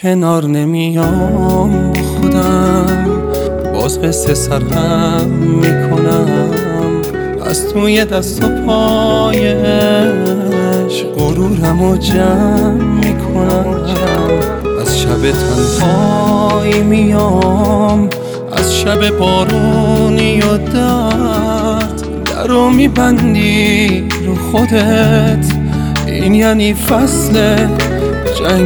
کنار نمیام با خودم، باز قصه سرهم میکنم از توی دست و پایش، غرورمو جمع میکنم. از شب تنهایی میام، از شب بارونی و درد، درو میبندی رو خودت، این یعنی فصل جنگ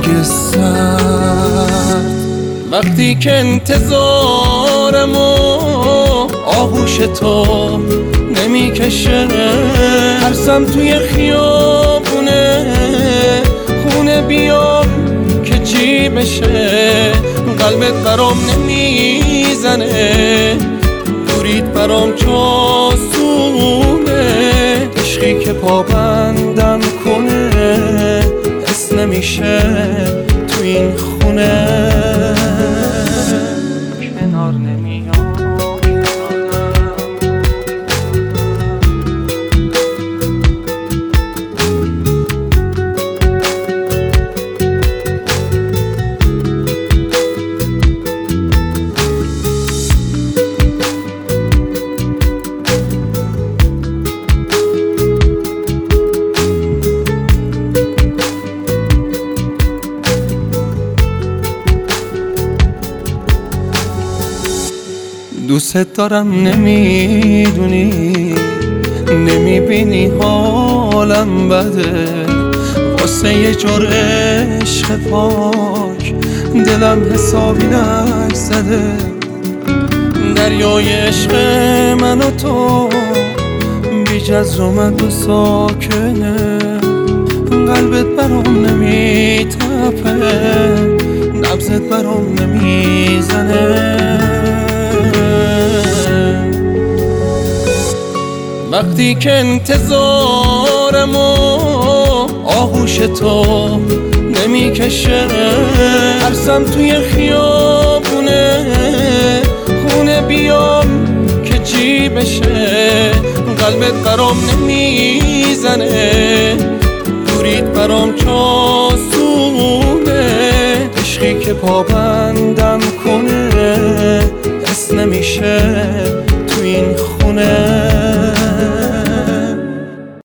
سرد. وقتی که انتظارمو آغوش تو نمیکشه، ترسم توی خیابونه خونه بیام که چی بشه. قلبت برام نمیزنه، دوریت برام چاسونه، عشقی که پابندم کنه حس نمیشه تو این خونه. کنار نمیام دوست دارم نمیدونی، نمیبینی حالم بده، واسه یه جور عشق پاک دلم حسابی لک زده. دریای عشق من و تو بی جزر اومد و ساکنه، قلبت برام نمیتپه، نبضت برام نمیزنه. وقتی که انتظارمو آغوش تو نمیکشه، ترسم توی خیابونه خونه بیام که چی بشه. قلبت برام نمیزنه، دوریت برام چاسونه، عشقی که پابندم